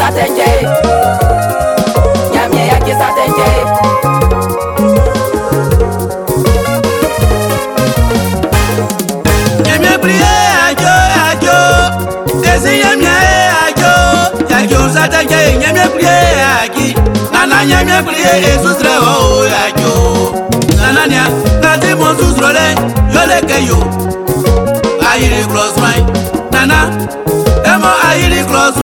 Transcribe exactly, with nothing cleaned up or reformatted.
satenje Nyamye yake satenje Nyamye priye ajo ajo Desi nyamye ajo Yake satenje nyamye priye aki Nana nyamye priye esusre o ajo Nana nya Nati mon susrole Yole keyo Ayiri close mine Nana